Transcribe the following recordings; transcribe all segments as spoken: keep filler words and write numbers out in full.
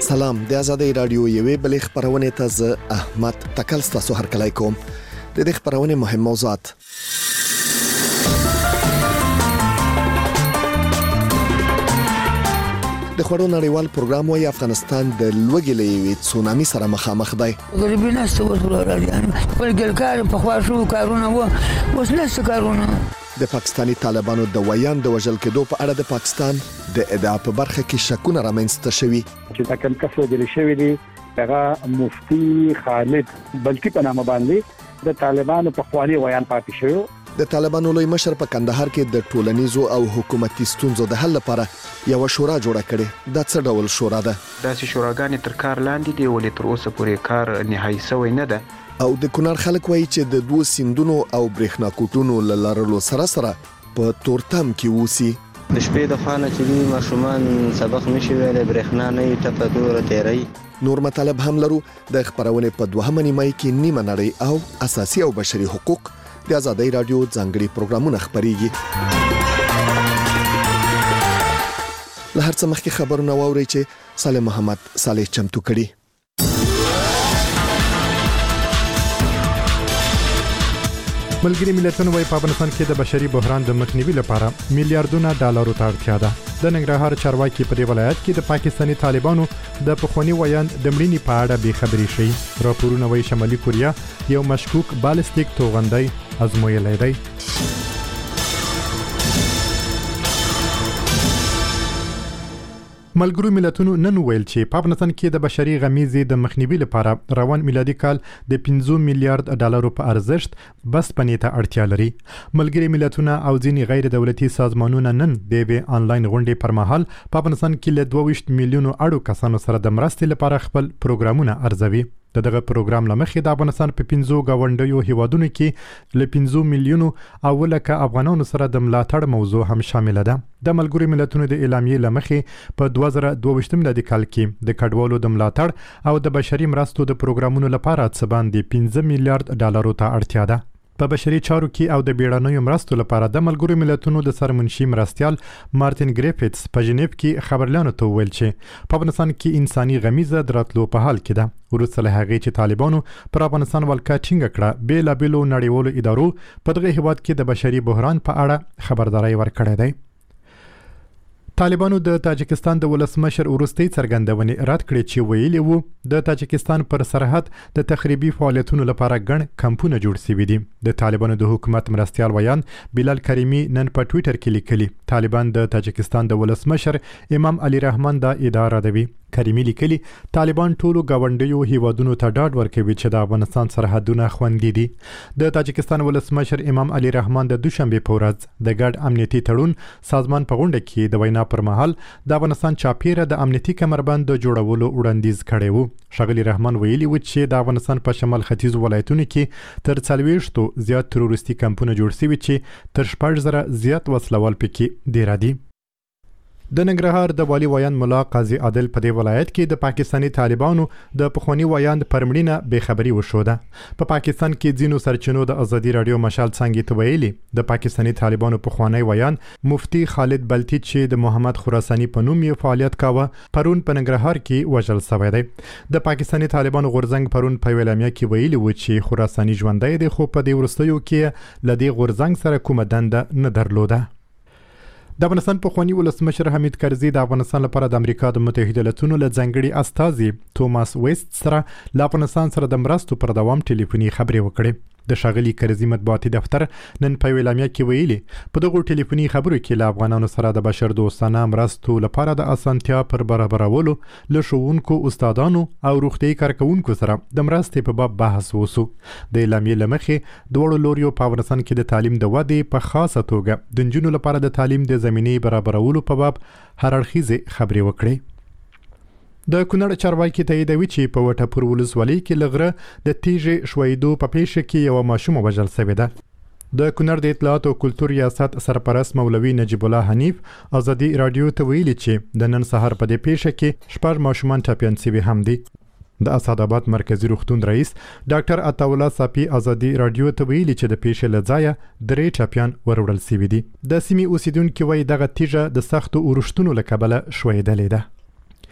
سلام د آزادۍ رادیو یوې بلې خبرونه ته ز احمد تکل ستاسو هرکلی کوم. د دې خبرونه مهم موضوعات: د خوړو نړیوال پروګرام وايي افغانستان د لوږې له یوې تسونامي سره مخامخ دی. غریبي نشته اوس وراره خپل ګلکار په خوا شو کارونه و اوس نشته کارونه. د پاکستاني طالبانو د ویان د وژل کېدو په اړه د پاکستان د ادعا په برخه کې شکونه رامنځته شوي چې دا کوم کس وجل شوی دی هغه مفتي خالد بلکی په نامه باندې د طالبانو په خواني ویان پاتې شوی. د طالبانو لوی مشر په کندهار کې د ټولنیزو او حکومتي ستونزو د حل لپاره یو شورا جوړه کړې. دا څه ډول شورا ده؟ داسې شوراګانې تر کار لاندې دي ولې تر اوسه پورې کار نهایي شوی نه ده. او د کونړ خلک وایي چې د دوه سیندونو او برېښنا کوټونو لارلو سره سره په تورتم کې ووسی. د شپې د خانه چې ماشومان سبق نشي ویلې برېښنا نه ټپه دوره تیری. نور مطالب هم لرو. د خبرونه په دوهمه نیمه کې نیمه نړۍ او اساسي او بشري حقوق د آزادۍ رادیو ځانګړي پروګرامونه خبريږي. له هر څه مخکې خبرونه واورئ چې سالم محمد صالح چمتو کړي. ملګری ملتونو وايي په افغانستان کې د بشري بحران د مخنیوي لپاره میلیارډونه ډالرو ته اړتیا ده. د ننګرهار چارواکي په دې ولایت کې د پاکستاني طالبانو د پخوانی ویان د مړینې په اړه به خبري شي. راپورونه وايي شمالي کوریا یو مشکوک بالستیک توغندۍ ازمویلی دی. ملګرو ملتونو نن ویل چې په افغانستان کې د بشري غمیزې د مخنیوي لپاره روان میلادي کال د پنځه میلیارډ ډالرو په ارزښت بس پنې ته اړتیا لري. ملګري ملتونه او ځینې غیر دولتي سازمانونه نن د یوې آنلاین غونډې پر مهال په افغانستان کې له دوه ویشت میلیونو اړو کسانو سره د مرستې لپاره خپل پروګرامونه ارزوي. د دغه پروګرام لمخې د افغانستان په پنځو گاونډیو هیوادونو کې له پنځه میلیونو او لکه افغانانو سره د ملاتړ موضوع هم شامل ده. د ملګرو ملتونو د اعلامیې لمخې په دوه زره دوه ویشت میلادي کال کې د کډوالو د ملاتړ او د بشري مرستو د پروګرامونو لپاره څه باندې پنځه میلیارډ ډالرو ته اړتیا ده. په بشري چارو کې او د بیړنیو مرستو لپاره د ملګرو ملتونو د سرمنشي مرستيال مارټین ګریفټس په جنیف کې خبرلانو ته ویل چې په افغانستان کې انساني غمیزه دراتلو په حال کې ده. وروسته له هغې چې طالبانو پر افغانستان ولکه ټینګه کړه بیلابېلو نړیوالو ادارو په دغه هیواد کې د بشري بحران په اړه خبرداري ورکړې ده. طالبانو د تاجکستان د ولسمشر وروستي څرګندونې رد کړې چې ویلي وو د تاجکستان پر سرحد د تخریبي فعالیتونو لپاره ګڼ کمپونه جوړ شوي دي. د طالبانو د حکومت مرستيال ویان بلال کریمی نن په ټوئیټر کې لیکلي طالبان د تاجکستان د ولسمشر امام علي رحمان د اداره دوي. کریمی لیکلي طالبان ټولو گاونډیو هیوادونو ته ډاډ ورکوي چې د افغانستان سرحدونه خوندي دي. د تاجکستان ولسمشر امام علي رحمان د دوشنبه په ورځ د ګډ امنیتي تړون سازمان په غونډه کې د وینا پر مهال د افغانستان چاپیره د امنیتي کمربند د جوړولو وړاندیز کړی وو. ښاغلي رحمان ویلي و چې د افغانستان په شمال ختیځ ولایتونو کې تر څلوېښتو زیات تروریستي کمپونه جوړ شوي چې تر شپږ زره زیات وسلوال پکې ډیر دي. د ننګرهار د والي ویان ملا قاضي عادل په دې ولایت کې د پاکستاني طالبانو د پخوانی ویان پرمړینه به خبري وشوده. په پاکستان کې ځینو سرچینو د آزادي رادیو مشال څنګه ته ویلي د پاکستاني طالبانو پخوانی ویان مفتي خالد بلتی چې د محمد خراساني په نوم یې فعالیت کاوه پرون په ننګرهار کې وژل شوی دی. د پاکستاني طالبانو غورځنګ پرون په ویلامیا کې ویلي و چې خراساني ژوندۍ دی خو په دې ورستیو کې لدی غورځنګ سره کومه دنده نه درلوده. د افغانستان پخوانی ولسمشر حمید کرزي د افغانستان لپاره د امریکا د متحده ایالاتونو له ځانګړي استازي توماس ویست سره له افغانستان سره د مرستو پر دوام ټلیفوني خبرې وکړې. د ښاغلي کرزي مطبوعاتي دفتر نن په ویلامیا کې ویلي په دغه ټلیفوني خبرو کې له افغانانو سره د بشر دوستانه مرستو لپاره د اسانتیا پر برابرولو له ښوونکو استادانو او روغتیايي کارکونکو سره د مرستې په باب بحث وشو. د اعلامیې له مخې دواړو لوریو په افغانستان کې د تعلیم د ودې په خاصه توګه د نجونو لپاره د تعلیم د زمینې برابرولو په باب هر اړخیزې خبرې وکړې. د کونړ چارواکي تاییدوي چې په وټهپور ولسوالۍ کې لغره د تیږې شویدو په پیښه کې یو ماشوم وژل شوی ده. د کونړ د اطلاعات او کلتور ریاست سرپرست مولوي نجیب الله حنیف آزادي رادیو ته ویلي چې د نن سهار په دې پیښه کې شپږ ماشومان ټپیان شوي هم دي. د اسعدآباد مرکزی روغتون رئیس ډاکټر عطاالله صافي آزادي رادیو ته ویلي چې د پیښې له ځایه درې ټپیان وروړل شوي دي. د سیمې اوسیدونکو وایي دغه تیږه د سختو اورښتونو له کبله شویدلې ده.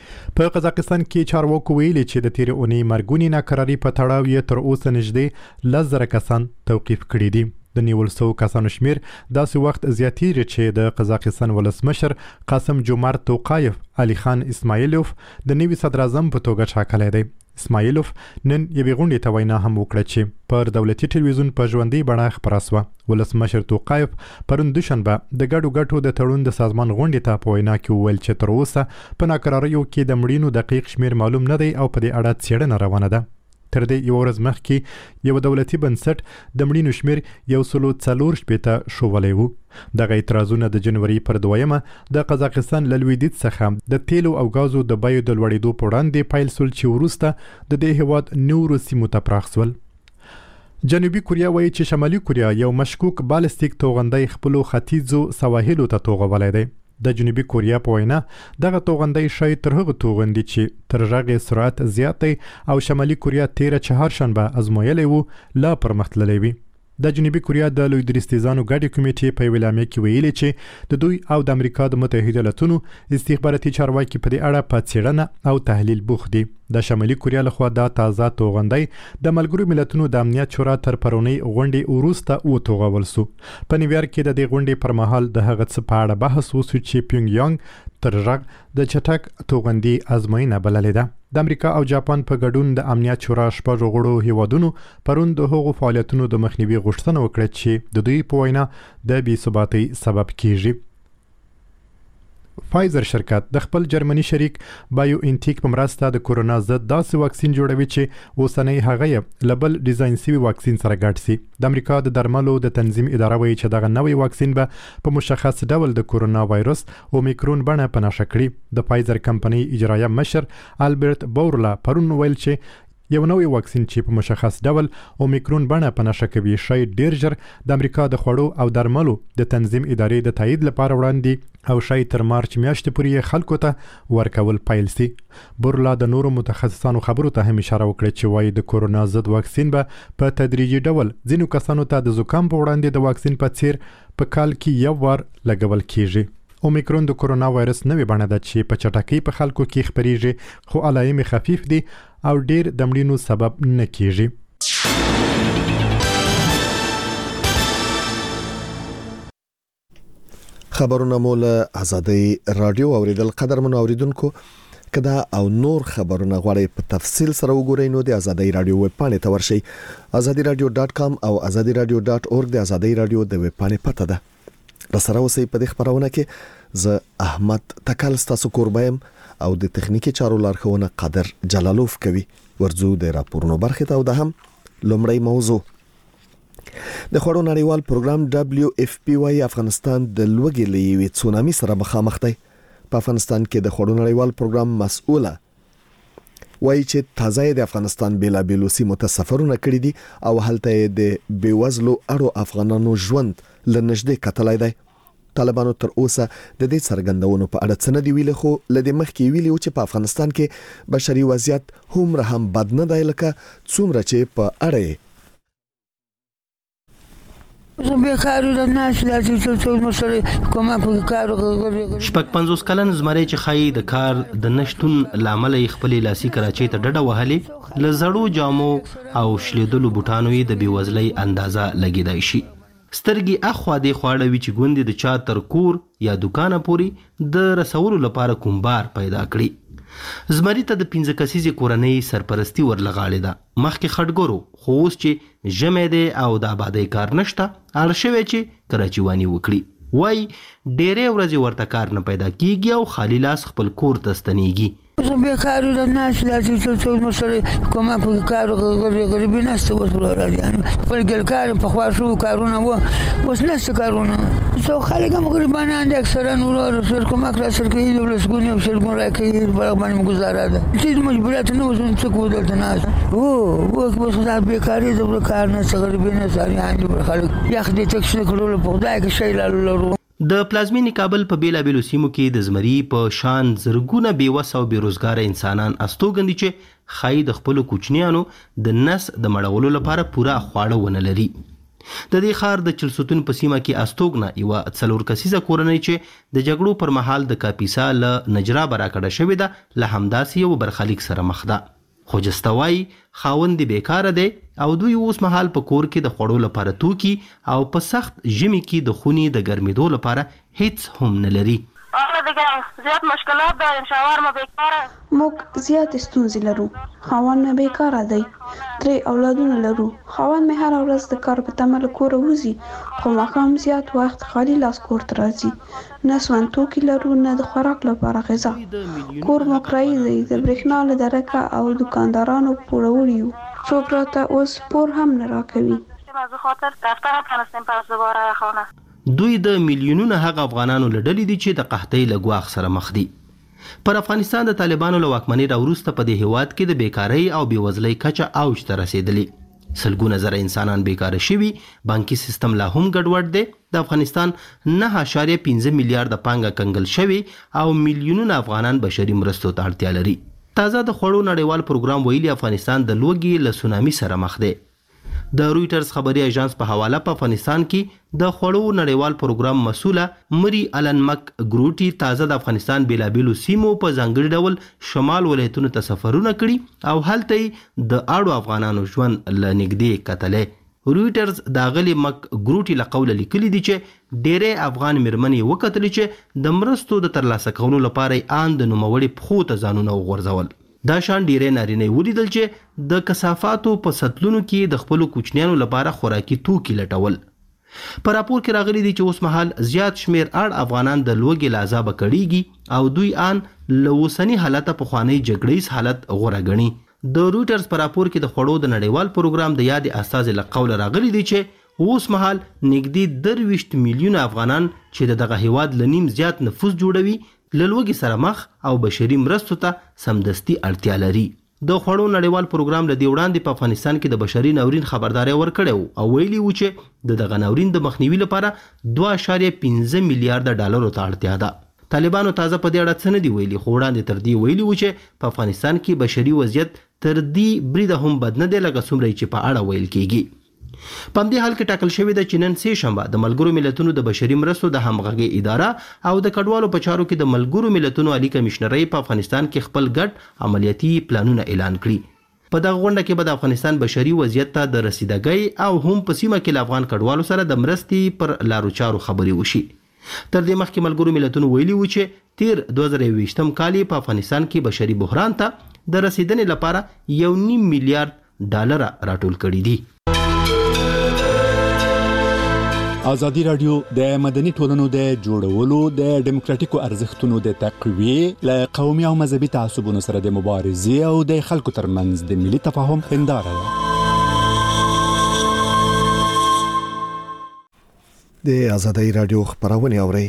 په قزاقستان کې چارواکو ویلي چې د تیرې اونۍ مرګونی ناکراری په تړاو یې تر اوسه نږدې لس زره کسان توقیف کړي دي. د نیول سو کسانو شمیر داسې وخت زیاتیږي چې د قزاقستان ولسمشر قاسم جومارت توقایف علي خان اسماعیلوف د نوي صدر اعظم په توګه ټاکلی دی. اسماعیلوف نن یوې غونډې ته وینا هم وکړه چې پر دولتي ټلویزیون په ژوندۍ بڼه خپره سوه. ولسمشر توقایف پرون دوشنبه د ګډو ګټو د تړون د سازمان غونډې ته په وینا کې وویل چې تر اوسه په ناکراریو کې د مړینو دقیق شمیر معلوم نه دی او په دې اړه څېړنه روانه ده. تر دې یو ورځ مخکې یو دولتي بنسټ د مړینو شمیر یو سلو څلور شپېته ښوولی و. دغه اعتراضونه د جنوري پر دویمه د قزاقستان له لویدیځ څخه د تیلو او غازو د بیو د لوړېدو په وړاندې پیل سول چې وروسته د دې هېواد نورو سیمو ته پراخ سول. جنوبي کوریا وایي چې شمالي کوریا یو مشکوک بالستیک توغندی خپلو ختیځو سواحلو ته توغولی دی. د جنوبي کوریا په وینا دغه توغندی شاید تر هغه توغندي چې تر غږې سرعت زیات دی او شمالي کوریا تیره چهارشنبه ازمویلی و لا پرمختللی وي. د جنوبي کوریا د لوی درستیزانو ګډې کمیټې په یوې اعلامیه کې ویلي چې د دوی او د امریکا د متحده ایالتونو استخباراتي چارواکي په دې اړه په څېړنه او تحلیل بوخت دي. د شمالي کوریا لخوا دا تازه توغندی د ملګرو ملتونو د امنیت شورا تر پرونۍ غونډې وروسته وتوغول سو. په نیویارک کې د دې غونډې پر مهال د هغه څه په اړه بحث وسو چې پیونګ یانګ تر غږ د چټک توغندي ازموینه بللې ده. د امریکا او جاپان په ګډون د امنیت شورا شپږو غړو هیوادونو پرون د هغو فعالیتونو د مخنیوي غوښتنه وکړه چې د دوی په وینا د بې ثباتۍ سبب کیږي. فایزر شرکت د خپل جرمني شریک بایو انټیک په مرسته د کورونا ضد داسې واکسین جوړوي چې اوسنۍ هغه یې له بل ډیزاین سوي واکسین سره ګډ سي. د امریکا د درملو د تنظیم اداره وایي چې دغه نوی واکسین به په مشخص ډول د کورونا وایرس اومیکرون بڼه په نښه کړي. د فایزر کمپنۍ اجرایه مشر البرت بورلا پرون ویل چې یو نوی واکسین چې په مشخص ډول اومیکرون بڼه په نښه کوي شاید ډیر ژر د امریکا د خوړو او درملو د تنظیم ادارې د تایید لپاره وړاندې او شاید تر مارچ میاشتې پورې خلکو ته ورکول پیل سي. بورلا د نورو متخصصانو خبرو ته هم اشاره وکړه چې وایي د کورونا ضد واکسین به په تدریجي ډول ځینو کسانو ته د زکام په وړاندې د واکسین په څیر په کال کې یو وار لګول کیږي. اومیکرون د کورونا وایرس نوې بڼه ده چې په چټکۍ په خلکو کې خپریږي خو علایمې خفیف دي او ډیر د مړینو سبب نه کیږي. خبرونه مو له آزادۍ رادیو اوریدل قدرمنو اوریدونکو کدا او نور خبرونه غواړئ په تفصیل سره وګورئ نو د آزادۍ رادیو ویب پاڼې ته ورشئ. آزادۍ رادیو ډاټ کام او آزادۍ رادیو ډاټ اورګ د آزادۍ رادیو د ویب پاڼې پته ده. رسره اوسئ په دې خبرونه کې زه احمد تکل ستاسو کوربایم او د تخنیکی چارو لارښوونه قادر جلالوف کوي. ورځو د راپورونو برخه ته او د هم لومړی موضوع د خوړو نړیوال پروګرام دبليو اف پی واي افغانستان د لوګي لوي تسونامي سره مخامخ دی. په افغانستان کې د خوړو نړیوال پروګرام مسؤله وایي چې تازه د افغانستان بلا بیلوسی متسفرونه کړی دي او هلته د بیوزلو اړو افغانانو ژوند لنږدې کتلای دی. طالبانو تر اوسه د دې څرګندونو په اړه څه نه دی ویلي خو لدې مخکې ویلي چې په افغانستان کې بشري وضعیت هم هم بد نه دی لکه څومره چې په اړه زه به کار د ناس لاسي څه مسله کومه په کار شپږ پنځوس کلن زمری چې خای د کار د نشټون لامل خپل لاسي کراچۍ ته ډډه وهلې لزړو جامو او شلیدلو بوټانو د بیوزلۍ اندازه لګیدای شي. سترګي اخوا دی خواړه وی چې ګوندې د چا تر کور یا دکانه پوری د رسولو لپاره کومبار پیدا کړي. زمری ته د پنځه کسیزې کورنۍ سرپرستی ورلغاړې ده. مخکې خټګورو خو اوس چې ژمی دی او د آبادۍ کار نشته اړ شوی چې کراچیواني وکړي. وای ډېرې ورځې ورته کار نه پیدا کیږي او خالی لاس خپل کور ته ستنیږي. زه به کار د ناس لاسي څه مسله کومه په کار غریبي نشته اوس راځي خپل ګل کار په خوا شو کارونه و اوس نشته کارونه څو خلک هم غریبانان دي اکثرا نور سر کومه کار سر کوي د لسګونی او شلګون راکړي په باندې گزاره ده چې مجبوریت نه وزن څه کو دلته ناس او او اوس دا به کاری د کار نه څه غریبي نه ساري باندې خلک یخ دي تکشن کړول په خدای کې شی لالو. د پلازمینی کابل په بیلا بیلو سیمو کې د زمری په شان زرګونه بیوسه او بیروزګار انسانان استوګندي چې خای د خپل کوچنیانو د نس د مړولو لپاره پورا خواړه ونه لري. د دې خار د چلسوتون په سیمه کې استوګنه یو څلور کسیزه کورنۍ چې د جګړو پر مهال د کاپیسا له نجرا براکړه شوې ده له همداسې یو برخلیک سره مخ ده. خوجستوای خاوند بیکاره دی او دوی اوس مهال په کور کې د خوړو لپاره توکي او په سخت ژمي کې د خونې د ګرمېدو لپاره هیڅ هم نه لري. زیات مشکلات ده انشاءالله ما بیکاره موږ زیات ستونزې لرو. خاوند مې بیکاره دی. درې اولادونه لرو. خاوند مې هره ورځ د کار په تمه له کوره وځي خو ماښام زیات وخت خالي لاس کور ته راځي. نه سون توکي لرو نه د خوراک لپاره غذا. کور مو کرایي دی. د برېښنا له درکه او دکاندارانو پوروړي یو. څوک راته اوس پور هم نه راکوي. خاطر دفتر تنستیم پس دوباره خانه دوی د میلیونونو هغه افغانانو لډلې دي چې د قحطۍ له ګواښ سره مخ دي. پر افغانستان د طالبانو له واکمنۍ راوروسته په دې هیواد کې د بیکارۍ او بېوزلۍ کچه اوج ته رسېدلې. سلګونه زره انسانان بیکاره شوي. بانکي سیستم لا هم ګډوډ دی. د افغانستان نه اشاریه پنځه میلیارډه پانګه کنګل شوي او میلیونونه افغانان بشري مرستو ته اړتیا لري. تازه د خوړو نړیوال پروګرام ویلي افغانستان د لوږې له سونامي سره مخ دی. د رویټرز خبري اژانس په حواله په افغانستان کې د خوړو نړیوال پروګرام مسوله مری الن مک ګروټي تازه د افغانستان بیلابیلو سیمو په ځانګړي ډول شمال ولایتونو ته سفرونه کړي او هلته د اړو افغانانو ژوند له نږدې کتلې. رویټرز د غلي مک ګروټي له قوله لیکلي دي چې ډېرې افغان مېرمنې وکتل چې د مرستو د ترلاسه کولو لپاره آن د نوموړي پخو ته ځانونه وغورځول. دا شان ډیرې نارینه ولیدل چې د کثافاتو په سطلونو کې د خپلو کوچنیانو لپاره خوراکي توکي لټول. په راپور کې راغلي دي چې اوس مهال زیات شمیر اړ افغانان د لوږې له عذابه کړیږي او دوی آن له اوسني حالته پخوانی جګړیز حالت غوره ګڼي. د رویټرز په راپور کې د خوړو د نړیوال پروګرام د یادې استازي له قوله راغلي دي چې اوس مهال نږدې درویشت میلیونه افغانان چې دغه هیواد له نیم زیات نفوس جوړوي له لوږې سره مخ او بشري مرستو ته سمدستي اړتیا لري. د خوړو نړیوال پروګرام له دې وړاندې په افغانستان کې د بشري ناورین خبرداری ورکړی او ویلي و چې د دغه ناورین د مخنیوي لپاره دوه اعشاریه پنځه میلیارډه ډالرو ته اړتیا ده. طالبانو تازه په دې اړه څه نه دي ویلي خو وړاندې تر دې ویلي و چې په افغانستان کې بشري وضعیت تر دې بریده هم بد نه دی لکه څومره چې په اړه ویل کېږي. په همدې حال کې ټاکل شوې ده چې نن سه شنبه د ملګرو ملتونو د بشري مرستو د همغږي اداره او د کډوالو په چارو کې د ملګرو ملتونو عالی کمشنرۍ په افغانستان کې خپل ګډ عملیاتي پلانونه اعلان کړي. په دغه غونډه کې به د افغانستان بشري وضعیت ته د رسیدګۍ او هم په سیمه کې له افغان کډوالو سره د مرستې پر لارو چارو خبرې وشي. تر دې مخکې ملګرو ملتونو ویلي و چې تیر دوه زره یوویشتم کال په افغانستان کې بشري بحران ته د رسیدنې لپاره یو نیم میلیارډ ډالر راټول کړي دي. ازادي راډیو د مدني ټولنو د جوړولو د ډیموکراتیکو ارزښتونو د تقویې له قومي او مذهبي تعصبونو سره د مبارزې او د خلکو ترمنځ د ملي تفاهم هنداره ده. د ازادي راډیو خبرونه اوري.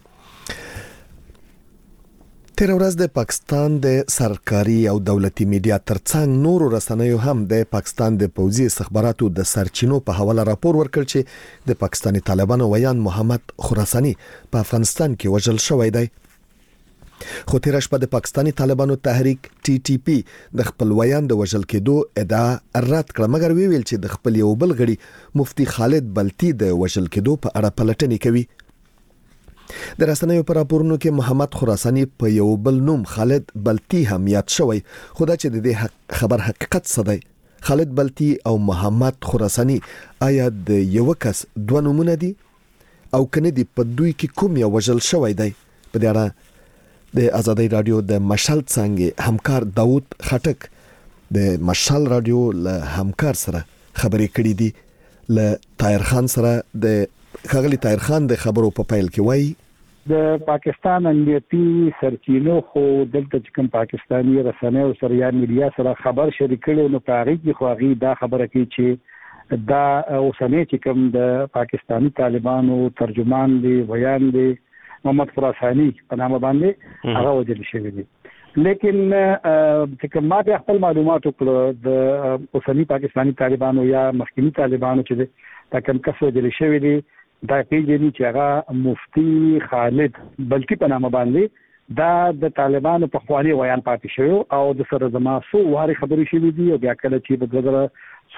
تیر ورځ د پاکستان د سرکاري او دولتي میډیا ترڅنګ نورو رسنیو هم د پاکستان د پوځي استخباراتو د سرچینو په حواله راپور ورکړ چې د پاکستاني طالبانو ویان محمد خراساني په افغانستان کې وژل شوی دی. خو تیر شپه د پاکستاني طالبانو تحریک ټي ټي پی د خپل ویان د وژل کېدو ادعا رد کړه مګر ویل چې د خپل یو بل غړي مفتي خالد بلتی د وژل کېدو په اړه پلټنې کوي. د رسنیو پر راپورونو کې محمد خراساني په یو بل نوم خالد بلتی هم یاد شوی خو دا چې د دې خبر حقیقت څه دی. خالد بلتی او محمد خراساني آیا د یو کس دوه نومونه دي او کنه دي په دوی کې کوم یو وژل شوی دی؟ په دې اړه د ازادي راډیو د مشال څنګه همکار داوود خټک د مشال راډیو له همکار سره خبرې کړې دي. له طاهر خان سره د خغلی طاهر خان د خبرو په پیل کې وایي د پاکستان امنیتي سرچینو خو دلته چې کوم پاکستاني رسنیو سره یا میډیا سره خبر شریک کړي نو په هغه کې خو هغه دا خبره کوي چې دا اوسنۍ چې کوم د پاکستاني طالبانو ترجمان دی ویان دی محمد خراساني په نامه باندې هغه وجل شوی دی. لیکن چې کوم ما د خپل معلوماتو کړو د اوسنۍ پاکستاني طالبانو یا مخکنی طالبانو چې دا کوم کس وجل شوی دی دا پیژني چې هغه مفتي خالد بلکی په نامه باندې دا د طالبانو په خواني ویان پاتې شو او د سره زما سو واري خبرې شوې دي او بیا کله چې د دوه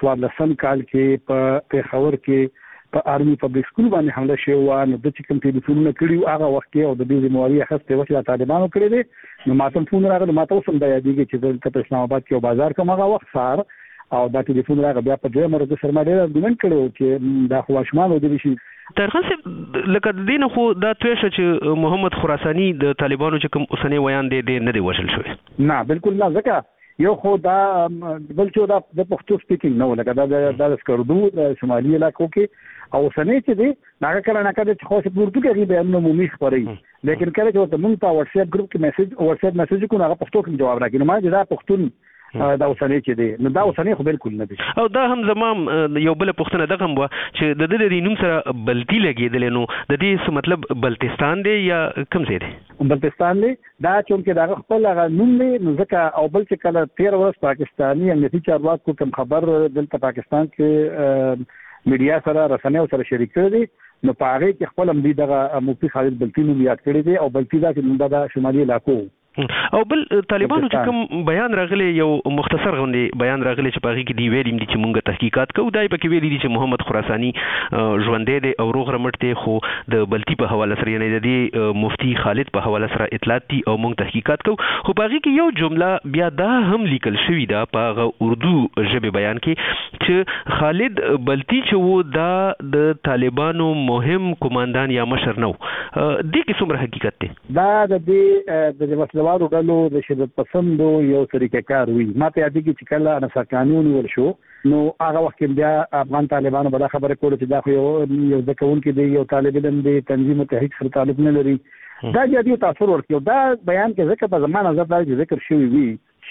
سوالسم کال کې په پیښور کې په آرمي پبلک سکول باندې حمله شوې و نو د چې کوم ټلیفونونه کړي هغه وخت کې او د دې ذمہواری اخیسته و چې طالبانو کړی دي نو ماته فون راغله ماته اوس هم د یادېږي چې د اسلام آباد کې بازار کوم هغه وخت سار او دا ټلیفون راغله بیا په دې مرده سره ما ډېر ګمن کړو چې دا خو شمال ودی شي ترخان صاحب لکه دین خو دا تویشه چې محمد خراسانی د طالبانو چې کوم اوسنی ویان دی دی نه دی وشل شوی نه بالکل نه ځکه یو خو دا بل چې دا د پښتو سپیکینګ نه ولګا دا د سکردو د شمالي علاقو کې او سنې چې دی هغه کله نه کله چې خو په اردو کې غیبه نو عمومي خبرې لیکن کله چې ته مونږ په واتس اپ ګروپ کې میسج واتس اپ میسج کو هغه پښتو کې جواب راکړي نو ما دا پښتون دا اوسنۍ چې دی نو دا اوسنۍ خو بالکل نه دی او دا هم زمام یو بل پښتنه دغه هم چې د دې د نوم سره بلتی لګیدل نو د دې څه مطلب بلتستان دی یا کوم ځای دی بلتستان دی دا چې دا خپل هغه نوم دی نو ځکه او بل چې کله تیر ورځ پاکستاني امنیتي چارواکو کوم خبر دلته پاکستان کې میډیا سره رسنیو سره شریک کړی دی نو په هغه کې خپل هم دی دغه مفتی خالد بلتی نوم یاد کړی دی او بلتی دا چې د شمالي علاقو او بل طالبانو چې کوم بیان راغلی یو مختصر غونډه بیان راغلی چې په هغه کې دی ویلیم دي چې مونږه تحقیقات کوو دای په کې ویلي دي چې محمد خراسانی ژوندې دی او روغ رمټ دی خو د بلتی په حواله سره یعنی د دې مفتی خالد په حواله سره اطلاعات دي او مونږ تحقیقات کوو خو په هغه کې یو جمله بیا دا هم لیکل شوی دا په هغه اردو ژبه بیان کې چې خالد بلتی چې وو دا د طالبانو مهم کمانډان یا مشر نو دې کې څومره حقیقت دی دا د دې د وسلوارو ډلو د شدت پسندو یو طریقې کار وي ماته یادېږي چې کله انصار قانون ورشو نو هغه وخت بیا افغان طالبانو بل خبره کوله چې دا خو یو یو ځکهون کې دی یو طالب علم دی تنظیم تحریک سره تعلق نه لري دا جدي تاثیر ورکړي دا بیان کې ځکه په زمانه نظر دا ذکر شوی وي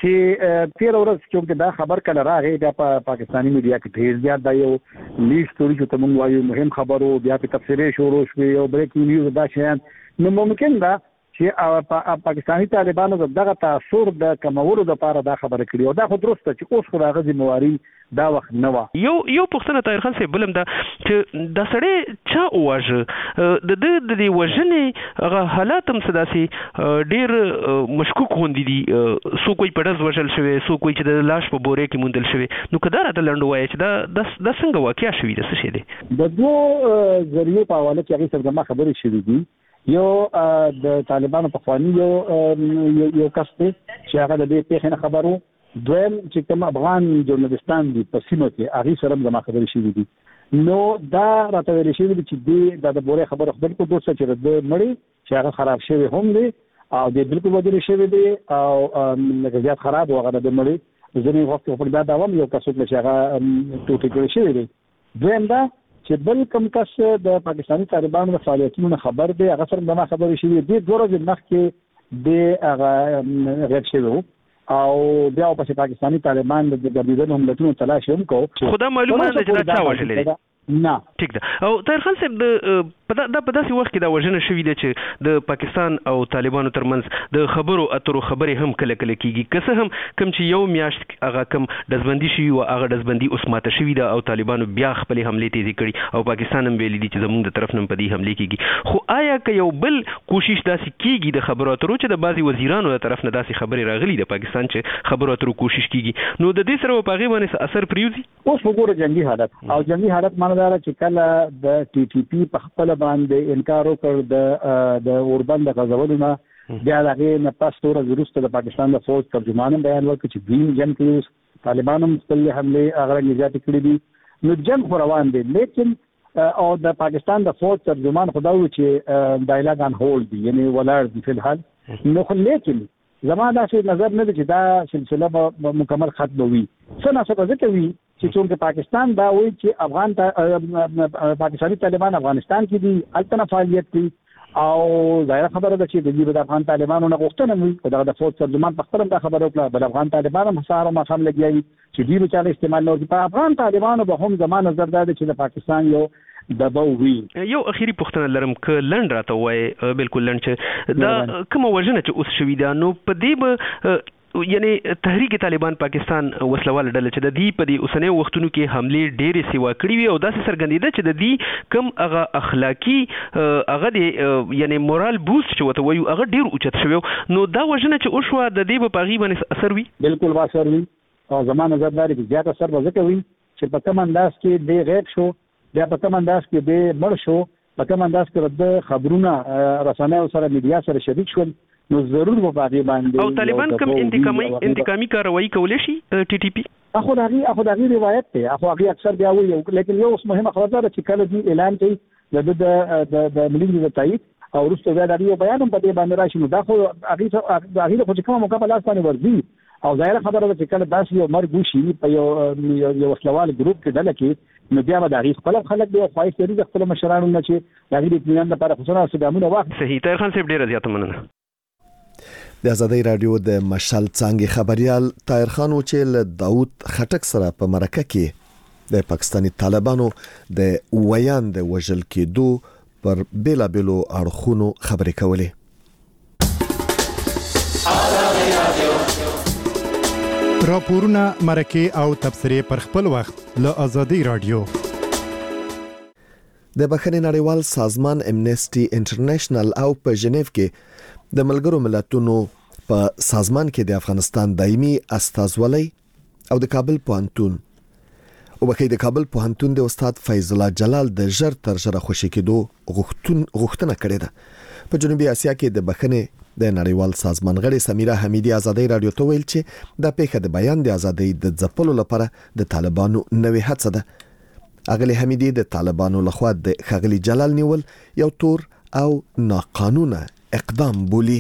چې تیر ورځ چې دا خبر کله راغی دا په پاکستاني میډیا کې ډیر زیات دا یو لیست ستوري چې تمون وایو مهم خبرو بیا په تفسیرې شروع شوې او بریکینګ نیوز دا شیان نو ممکن دا چې پاکستاني طالبانو دغه تاثیر د کمولو لپاره دا خبره کړې او دا خو درسته چې اوس خو هغه ذمہواری دا وخت نه و یو یو پښتنه طاهر خان صاحب بلم دا چې د سړی چا واژه د د د وژنې هغه حالات هم صداسي ډیر مشکوک غوندي دي سو کوئی پړز وژل شوی سو کوئی چې د لاش په بورې کې موندل شوی نو کدا راته لنډ وایي چې دا د څنګه واقعیا شوی د څه شي دی د دوه ذریعہ په حواله کې هغه څنګه خبرې شوې دي یو د طالبانو په خواني یو یو کس دی چې هغه د دې پیښې خبرو دویم چې کوم افغان ژورنالستان دي په سیمه کې هغه سره د خبرې شوې دي نو دا راته ویل شوی دی چې د بورې خبره خبر کو دوه چې د مړی چې هغه خراب شوی هم دی او د بالکل ودرې شوی دی او لکه زیات خراب وغه د مړی ځینې وخت په دا دوام یو کس چې هغه ټوټه کړی شوی دی دویم دا چې بل کوم کس د پاکستاني طالبانو د فعالیتونو خبر دی هغه سره د خبرې شوی دی د ورځې مخکې د هغه غږ شوی او بیا په پاکستاني طالبان د ګډوډو حملتونو تلاش هم کو خدا معلومه ده چې دا چا وژلې نه ټیک ده او طاهر خان صاحب د په داسې وخت کې دا وژنه شوې ده چې د پاکستان او طالبانو ترمنځ د خبرو اترو خبرې هم کله کله کیږي که څه هم کوم چې یو میاشت هغه کوم دزبندي شوي او هغه دزبندي اوس ماته شوې ده او طالبانو بیا خپلې حملې تیزې کړي او پاکستان هم ویلي دي چې زموږ د طرف نه په دې حملې کیږي خو آیا که یو بل کوشش داسې کیږي د خبرو اترو چې د بعضي وزیرانو د طرف نه داسې خبرې راغلي د پاکستان چې خبرو اترو کوشش کیږي نو د دې سره په هغې باندې اثر پریوزي اوس وګوره جنگي حالت او جنگي حالت معنی دا چې کله د ټي ټي پی په خپل باندې انکار وکړ د د اوربند غزولو نه بیا هغه نه پاس تور وروسته د پاکستان د فوج ترجمان بیان وکړ چې دین جنگ کې طالبانو خپل حمله هغه نجات کړې دي نو جنگ روان دي لیکن او د پاکستان د فوج ترجمان خدای چې ډایلاګ ان هولډ دي یعنی ولاړ دي په الحال نو خو لیکن زموږ د نظر نه دي چې دا سلسله مکمل ختم وي څه نه څه کوي چې څنګه پاکستان دا وایي چې افغان تا پاکستاني طالبان افغانستان کې دي التنا فعالیت کوي او ظاهر خبره ده چې د دې د افغان طالبانو نه غوښتنه وي دا د فوج ترجمان په خپل دا خبره وکړه بل افغان طالبان هم سره ما هم لګیایي چې دې بچاله استعمال نه وي په افغان طالبانو به هم زمانه نظر ده چې د پاکستان یو دبو وی یو اخیری پوښتنه لرم ک لند راته وای بالکل لند چې دا کوم وژنه چې اوس شوې ده نو په دې به یعنی تحریک طالبان پاکستان وسلوال ډله چې د دې په دې اوسنۍ وختونو کې حملې ډېرې سیوا کړې وي او داسې څرګندېده چې د دې کم هغه اخلاقي هغه د یعنی مورال بوست چې وته وایو هغه ډېر اوچت شوی نو دا وژنه چې وشوه د دې په هغې باندې اثر وي بالکل اثر وي او زمانه نظر لري چې زیات اثر به ځکه وي چې په کوم انداز کې د غیب شو بیا په کوم انداز کې د مړ شو په کوم انداز کې د خبرونه رسنیو سره میډیا سره شریک شول نو ضرور به باندې باندې او طالبان کوم انتقامي انتقامي کاروایی کولای شي ټي ټي پی اخو دغه اخو دغه روایت ته اخو هغه اکثر بیا وایي لیکن یو اوس مهمه خبره ده چې کله دې اعلان کوي د د د ملي د تایید او وروسته بیا د یو بیان په دې باندې راشي نو دا خو هغه هغه خو کومه موقع په لاس باندې ورځي او ظاهر خبره ده چې کله داسې یو مرګ وشي په یو یو وسلوال ګروپ کې ډله کې نو بیا به د هغې خپل خلک دی خواهش لري د خپلو مشرانو نه چې د هغې د اطمینان لپاره خصوصا ګامونه واخلي. صحیح. طاهر خان صاحب ډېره زیاته مننه. د ازادۍ راډیو د مشال څانګې خبريال طاهر خان و چې له داود خټک سره په مرکه کې د پاکستاني طالبانو د ویان د وژل کېدو پر بیلابیلو اړخونو خبرې کولې. راپورونه مرکه او تبصرې پر خپل وخت له ازادۍ راډیو. د بخښنې نړیوال سازمان امنیسټي انټرنیشنل او په ژنیف کې د ملګرو ملتونو په سازمان کې د افغانستان دایمي استازولۍ او د کابل پوهنتون او بکې د کابل پوهنتون د استاد فیض الله جلال د ژر تر ژره خوشی کېدو غوښتن غوښتنه کړې ده. په جنوبي اسیا کې د بخښنې د نړیوال سازمان غړي سمیرا حمیدی ازادۍ راډیو ته ویل چې د پیښه د بیان د ازادۍ د ځپلو لپاره د طالبانو نوې هڅه ده. اغلی حمیدی د طالبانو لخوا د خغلی جلال نیول یو تور او ناقانونه اقدام بولی.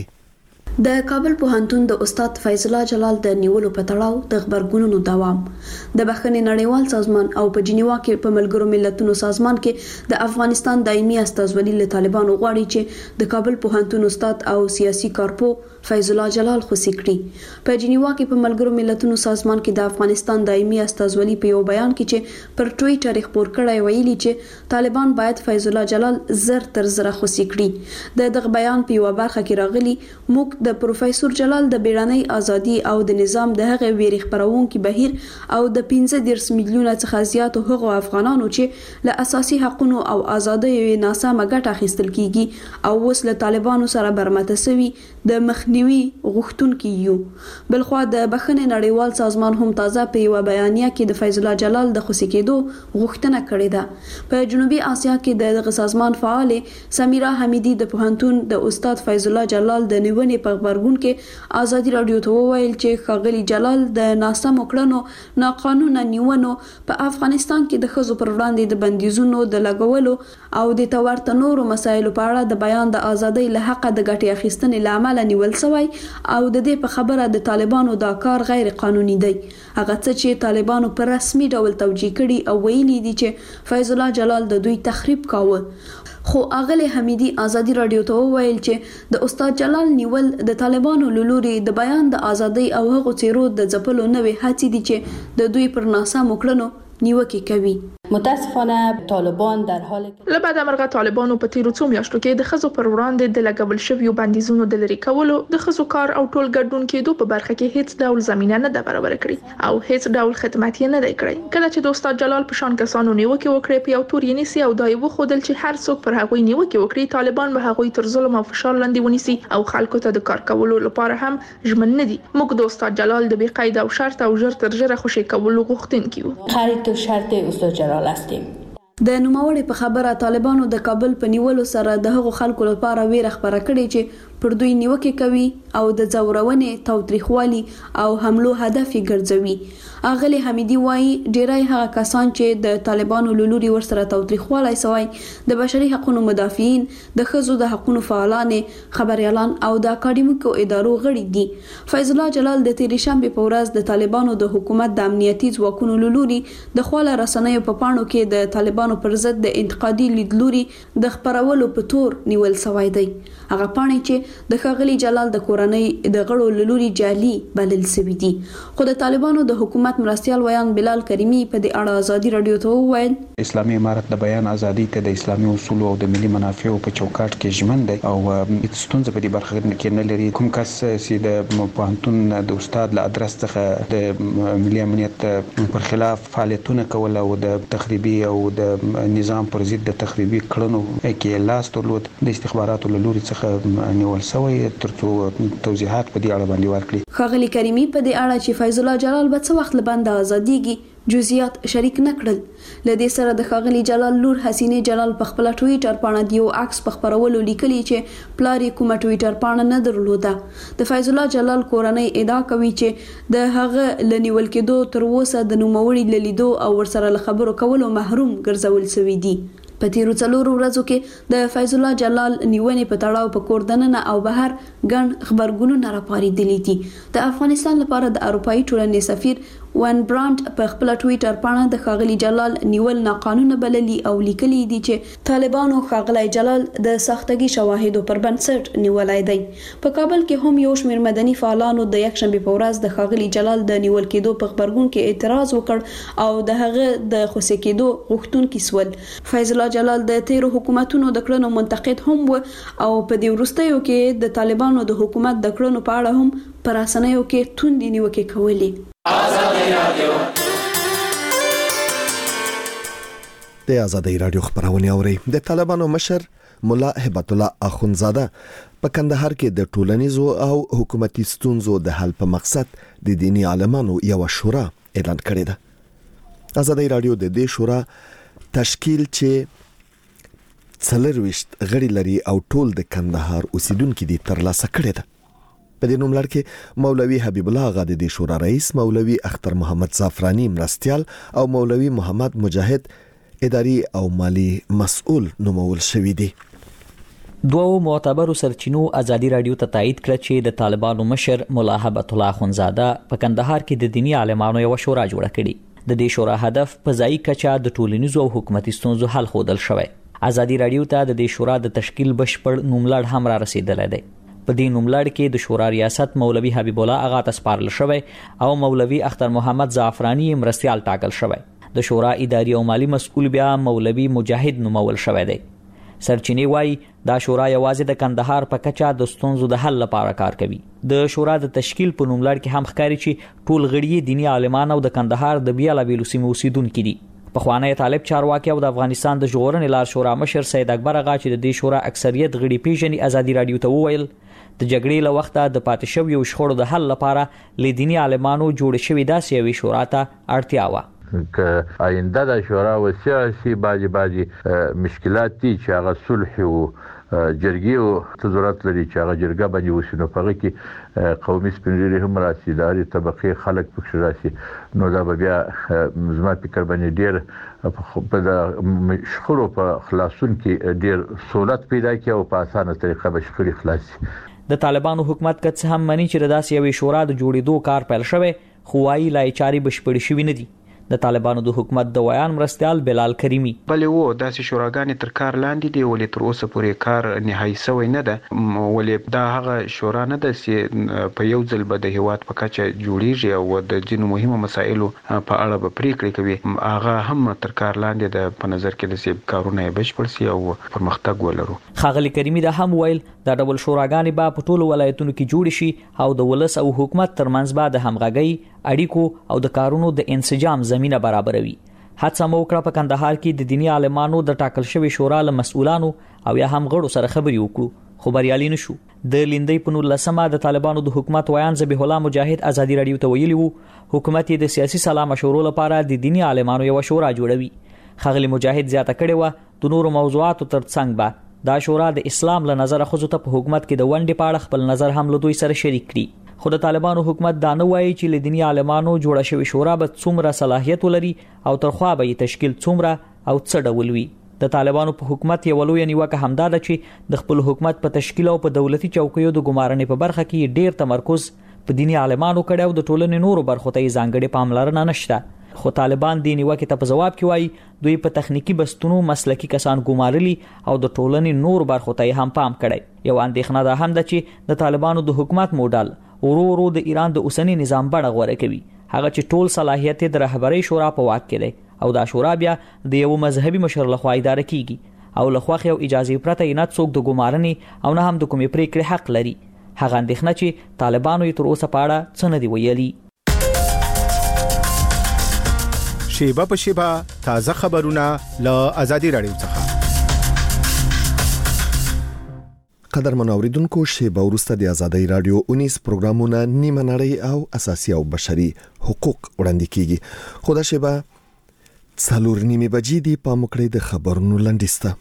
د کابل پوهنتون د استاد فیض الله جلال د نیولو په تړاو د خبرګونونو دوام د بخښنې نړیوال سازمان او په جنیوا کې په ملګرو ملتونو سازمان کې د افغانستان دایمي استازولي له طالبانو غواړي چې د کابل پوهنتون استاد او سیاسي کارپو فیض الله جلال خوشی کړي. په جنیوا کې په ملګرو ملتونو سازمان کې د افغانستان دایمي استازولي په یو بیان کې چې پر ټوئیټر خبر کړی ویلي چې طالبان باید فیض الله جلال زر تر زر خوشی کړي. د دغه بیان په یو برخه کې راغلي موږ د پروفیسور جلال د بیړنۍ ازادي او د نظام د هغه ویری خبرونکو بهیر او د پنځه دېرش میلیونه څخه زیات هغو افغانانو چې له اساسي حقوقو او ازادۍ ناسمه ګټه اخیستل کیږي او اوس له طالبانو سره برمته شوی د مخنیوي غوښتونکو یو. بلخو د بخښنې نړیوال سازمان هم تازه په یو بیانیه کې د فیض الله جلال د خوشی کېدو غوښتنه کړې ده. په جنوبي اسیا کې دغه سازمان فعال سمیرا حمیدی د پوهنتون د استاد فیض الله جلال د نیونې په خبرګون کې ازادي راډیو ته وویل چې خغلی جلال د ناسمو کړنو ناقانونه نیونو په افغانستان کې د ښځو پر وړاندې د بندیزونو د لګولو او د تورته نورو مسایلو په اړه د بیان د ازادۍ له حق د ګټې اخیستنې لامل نیول شوی او د دې په خبره د طالبانو دا کار غیر قانوني دی. هغه څه چې طالبانو په رسمي ډول توجیه کړي او ویلي دي چې فیض الله جلال د دوی تخریب کاوه. خو اغلی حمیدی ازادي راډیو ته وویل چې د استاد جلال نیول د طالبانو لوري د بیان د ازادۍ او هغو چیرو د ځپلو نوې هڅې دي چې د دوی پر ناسمو کړنو نیوکه کوي. متاسفانه طالبان در حال لبعد مرغه طالبانو په تیرو څو میاشتو کې د خزو پر وړاندې د لګول شویو بندیزونو د لری کولو د خزو کار او ټول ګډون کېدو په برخه کې هیڅ ډول زمينه نه ده برابر کړې او هیڅ ډول خدمات یې نه دی کړی. کله چې د استاد جلال په شان کسانو نیوکه وکړي په یو تور یې نسی او دایو خودل چې هر څوک پر هغوی نیوکه وکړي طالبان به هغوی تر ظلم او فشار لاندې ونیسي او خلکو ته د کار کولو لپاره هم ژمن نه دي. موږ د استاد جلال د بې قید او شرط او ژر تر ژره خوشی کولو غوښتونکي یو. خرید او شرط استاد جلال هستیم. د نوموړي په خبره طالبانو د کابل په نیولو سره د هغو خلکو لپاره ویره خبره کړې چې پر دوی نیوکه کوي او د ځورونې تاوتریخوالي او حملو هدف ګرځوي. اغلی حمیدی وایي ډیری هغه کسان چې د طالبانو لوري ورسره تاوتریخوالي سوی د بشري حقوقو مدافعین د ښځو د حقوقو فعالان خبريالان او د اکاډمیکو ادارو غړي دي. فیض الله جلال د تیرې شنبه په ورځ د طالبانو د حکومت د امنیتي ځواکونو لوري د خواله رسنیو په پاڼو کې د طالبانو پر ضد د انتقادي لیدلوري د خبرولو په تور نیول شوی دی. هغه پاڼې چې د خغلی جلال د کورنۍ د غړو لوري جعلي بلل شوی دي. خو د طالبانو د حکومت مرستيال ویان بلال کریمی په دې اړه ازادي راډیو ته وویل اسلامي امارت د بیان ازادي ته د اسلامي اصول او د ملي منافعو په چوکاټ کې ژمن دی او هیڅ ستونزه په دې برخه کې نه لري. کوم کس چې د پوهنتون د استاد له ادرس څخه د ملي امنیت پر خلاف فعالیتونه کول او د تخریبي او د نظام پر ضد د تخریبي کړنو کې لاس درلود د استخباراتو له لوري څخه نیول شوی ترڅو توضیحات په دې اړه باندې ورکړي. خغلی کریمی په دې اړه چې فیض الله جلال به څه وخت لبند ازاديږي جزئیات شریک نکړل. لدې سره د ښاغلي جلال لور حسینه جلال په خپل ټوئیټر باندې یو عکس په خبرولو لیکلی چې پلار یې کومه ټوئیټر باندې نه درلوده. د فیض الله جلال کورنۍ ادعا کوي چې د هغه لنیول کېدو تر اوسه د نوموړي لیدو او ورسره خبرو کولو محروم ګرځول شوی دی. په تیرو څلورو ورځو کې د فیض الله جلال نیونې په تړاو په کور دننه او بهر ګڼ خبرګونونه راپارېدلي دي. د افغانستان لپاره د اروپایي ټولنې سفیر وان برانډ په خپل ټوئیټر باندې د ښاغلي جلال نیول ناقانونه بللي او لیکلي دي چې طالبانو ښاغلي جلال د سختګي شواهدو پر بنسټ نیولای دی. په کابل کې هم یو شمېر مدني فعالانو د یکشنبه په ورځ د ښاغلي جلال د نیول کېدو په خبرګون کې اعتراض وکړ او د هغه د خوشی کېدو غوښتونکي سول. فیض الله جلال د تیرو حکومتونو د کړنو منتقد هم و او په دې وروستیو کې د طالبانو د حکومت د کړنو په اړه هم پر اسنیو کې توندې نیوکې کولې. آزادی رادیو د آزادی رادیو خبرونه اوري. د طالبانو مشر مولا هبت الله اخونزاده په کندهار کې د ټولنیزو او حکومتي ستونزو د حل په مقصد د دینی عالمانو یو شورا اعلان کړی ده. آزادی رادیو د دې شورا تشکیل چې څلرويشت غړي لري او ټول د کندهار اوسیدونکو دي ترلاسه کړی ده. په دې نوملړ کې مولوي حبیب الله آغا د شورا رئیس، مولوي اختر محمد زعفرانی مرستیال او مولوي محمد مجاهد اداري او مالی مسؤل نومول شوی دي. دوه معتبرو سرچینو ازادي رادیو ته تایید کړ چې د طالبانو مشر مولا هبت الله اخونزاده په کندهار کې د دینی عالمانو یو شورا جوړه کړي. د دې شورا هدف په ځای کچا د ټولنیزو او حکومتي ستونزو حل خودل شوی. ازادي رادیو ته د دې شورا د تشکیل بشپړ نوملړ هم را رسیدلی دی. په دې نوملړ کې د شورا ریاست مولوي حبیب الله آغا ته سپارل شوی او مولوي اختر محمد زعفرانی مرستیال ټاکل شوی. د شورا اداري او مالی مسؤل بیا مولوي مجاهد نومول شوی دی. سرچینې وایي دا شورا یوازې د کندهار په کچا د ستونزو د حل لپاره کار کوي. د شورا د تشکیل په نوملړ کې هم ښکاري چې ټول غړي دینی عالمان او د کندهار د بیلابېلو سیمو اوسیدونکي دي. پخوانی طالب چارواکي او د افغانستان د ژغورنې لار شورا مشر سید اکبر آغا چې د دې شورا اکثریت غړي پیژني ازادي رادیو ته وویل د جګړې له وخته د پاتې شویو شخړو د حل لپاره ل دینی عالمانو جوړ شوی داسې یو شورا ته اړتیا و. که آینده د شورا و سیاسي باجی باجی مشکلات دي چې هغه صلح او جرګي او ضرورت لري چې هغه جرګه باندې وسینو پغه کې قومي سپنځري هم راسي داري طبقه خلک پکې راسي نو دا بیا زما فکر باندې ډیر په شخړو په خلاصون کې ډیر سہولت پیدا کړي او په اسانه طریقه به شخړې خلاصي. د طالبانو حکومت کڅ هم مني چې داسې یو شورا د جوړېدو کار پیل شوی خو وايي لای چاري بشپړې شوی نه دي. د طالبانو د حکومت د ویان مرستیال بلال کریمی بلې وو داسې شوراګانې تر کار لاندې دی ولې تر اوسه پورې کار نهایي شوی نه ده ولې دا هغه شورا نه ده چې په یو ځل به د هیواد په کچه جوړیږي او د جنو مهمه مسایلو په اړه به پریکړې کوي هغه هم تر کار لاندې ده په نظر کې د سیب کارونه بشپړ سي او پرمختګ ولرو. خاغلی کریمی دا هم ویل دا ډول شوراګانې به په ټولو ولایتونو کې جوړ شي او د ولس او حکومت ترمنځ به د همغږي اړیکو او د کارونو د انسجام زمينه برابروي. هڅه مو وکړه په کندهار کې د دینی عالمانو د ټاکل شوی شورا له مسؤلانو او یا هم غړو سره خبري وکړو خو بریالي نشو. د لیندۍ په نولسمه د طالبانو د حکومت ویان ذبیح الله مجاهد ازادي رادیو ته ویلي وو حکومت د سیاسي سلا مشورو لپاره د دینی عالمانو یو شورا جوړوي. خغلی مجاهد زیاته کړي و د نورو موضوعاتو ترڅنګ به دا شورا د اسلام له نظر خو ته په حکومت کې د ونډې پاړه خپل نظر هم له دوی سره شریک کړي. خو د طالبانو حکومت دا نه وایي چې ل دینی عالمانو جوړه شوی شورا به څومره صلاحیت ولري او ترخوا به تشکیل څومره او څه ډول وي. د طالبانو په حکومت یو لوی نیوکه همدا ده چې د خپل حکومت په تشکیل او په دولتي چوکیو د ګمارنې په برخه کې ډیر تمرکز په دینی عالمانو کړي او د ټولنې نورو برخو ته ځانګړې پاملرنه نشته. خو طالبان د نیوکه ته په جواب کې وایي دوی په تخنیکی بستونو مسلکی کسان ګمارلي او د ټولنې نور برخو ته هم پام کړي. یو اندېښنه ده هم ده چې د طالبانو د حکومت موډل ورو ورو د ایران د اوسنی نظام بڼه غوړه کوي هغه چې ټول صلاحیت د رهبرۍ شورا په واک کې دی او دا شورا بیا د یو مذهبي مشر لخوا اداره کیږي او لخوا خو اجازه پرته نه څوک د ګمارنې او نه هم د کومې پریکړې حق لري. هغه اندېښنه چې طالبانو یې تر اوسه پاړه څه نه دی ویلي. شیبه په شیبه تازه خبرونه له آزادي رادیو څخه. قدرمن اوریدونکو شیبه وروسته د آزادۍ رادیو اونیس پروګرامونه نیمه نړۍ او اساسي او بشري حقوق وړاندې کیږي. خو دا شیبه څلور نیمه بجې دی په مکړې د خبرونو لنډیسته.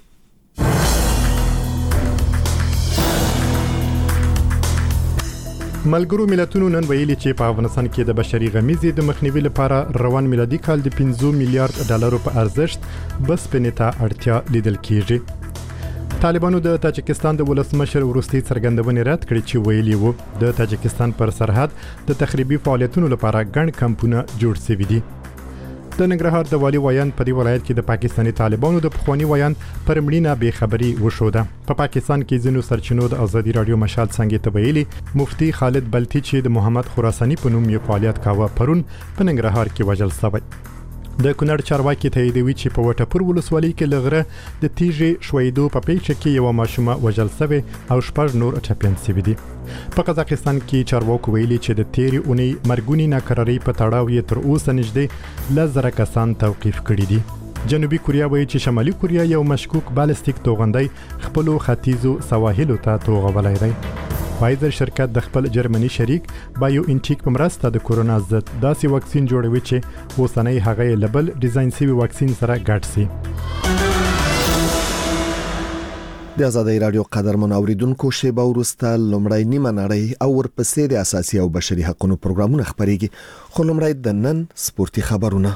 ملګرو ملتونو نن ویلي چې په افغانستان کې د بشري غمیزې د مخنیوي لپاره روان میلادي کال د پنځه میلیارډ ډالرو په ارزښت بس پنیتا اړتیا لیدل کیږي. طالبانو د تاجکستان د ولسمشر وروستي څرګندونې رد کړې چې ویلي وو د تاجکستان پر سرحد د تخریبي فعالیتونو لپاره ګڼ کمپونه جوړ شوي دي. د ننګرهار د والي ویان په دې ولایت کې د پاکستاني طالبانو د پخوانی ویان پر مړینه بې خبري وشوده. په پا پاکستان کې ځینو سرچینو د آزادي رادیو مشال څنګه ته ویلي مفتي خالد بلتی چې د محمد خراساني په نوم یو فعالیت کاوه پرون په ننګرهار کې وژل شوی. د کونړ چارواکي تاییدوي چې په وټپور ولسوالۍ کې لغره د تیږې شویدو په پیښه کې یو ماشومه وژل شوی او شپږ نور ټپيان شوي دي. په قزاقستان کې چارواکو ویلي چې د تیری اونۍ مرګونی ناکراری په تړاو یې تر اوسه نږدې لزر کسان توقیف کړي دي. جنوبي کوریا وایي چې شمالي کوریا یو مشکوک بالستیک توغندۍ خپل ختیځو سواحلو ته توغولای دی. فایزر شرکت د خپل جرمني شریک بایو انټیک په مرسته د کورونا ضد داسې واکسین جوړوي چې اوسنۍ هغه لبل ډیزاین شوی واکسین سره ګډ شي. د آزادۍ رادیو قدرمن اوریدونکو شیبه وروسته لومړی نیمه نړۍ او ورپسې د اساسي او بشري حقوقو پروګرامونه خبريږي. خو لومړی د نن سپورتي خبرونه.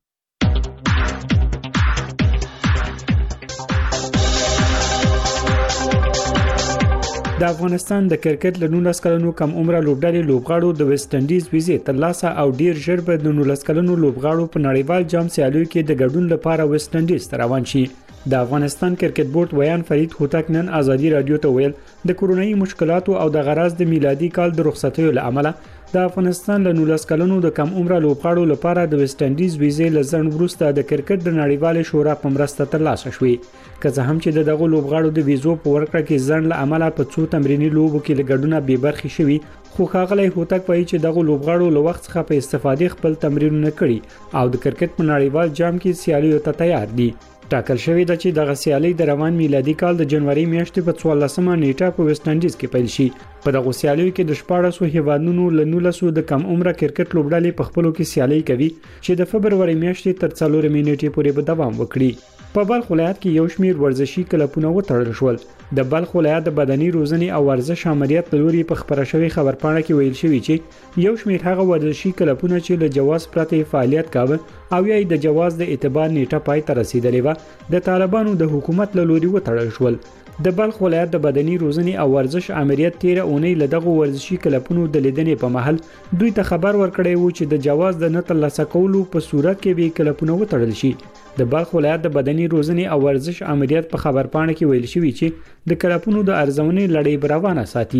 د افغانستان د کرکټ له نولس کلنو کم عمره لوبډلې لوبغاړو د ویسټ انډیز ویزې ترلاسه او ډیر ژر به د نولس کلنو لوبغاړو په نړیوال جام سیالیو کې د ګډون لپاره ویسټ انډیز ته روان شي. د افغانستان کرکټ بورډ ویان فرید هوتک نن آزادي رادیو ته ویل د کورونایي مشکلاتو او د غراض د میلادي کال د رخصتیو له امله د افغانستان له نولس کلنو د کم عمره لوبغاړو لپاره د ویسټ انډیز ویزې له ځنډ وروسته د کرکټ د نړیوال شورا په مرسته ترلاسه شوې. که څه هم چې دغه لوبغاړو د ویزو په ورکړه کې ځنډ له امله په څو تمرینی لوبو کې لګډونه بې برخې شوي، خو ښاغلی هوتک وایي چې دغه لوبغاړو له وخت څخه په استفادې خپل تمرینونه کړي او د کرکټ په نړیوال جام کې سیالیو ته تیار دي. ټاکل شوی د چې دغه سیالي د روان میلادي کال د جنوري میاشتې په څوارلسمه نیټه په ویسټ انډیز کې پیل شي. په دغه سیالیو کې د شپاړسو هیوادونو له نولسو د کم عمره کرکټ لوبډلې په خپلو کې سیالي کوي چې د فبروري میاشتې تر څلورمې نیټې پورې به دوام وکړي. په بلخ ولایت کې یو شمیر ورزشي کلبونه وتړل شول. د بلخ ولایت د بدني روزنې او ورزش امریت له لوري په خبره شوی خبرپاڼه کې ویل شوی چې یو شمیر هغه ورزشي کلبونه چې له جواز پرته فعالیت کاوه او یا د جواز د اعتبار نیټه پای ته رسیدلې و د طالبانو د حکومت له لوري وتړل شول. د بلخ ولایت د بدني روزنې او ورزش امریت تیره اونۍ له دغه ورزشي کلبونو د لیدنې په محل دوی ته خبر ورکړی و چې د جواز د نه ترلاسه کولو په صورت کې به کلبونه وتړل شي. د بلخ ولایت د بدني روزنې او ورزش امریت په خبرپاڼه کې ویل شوی چې د کلبونو د ارزونې لړۍ روانه ساتي.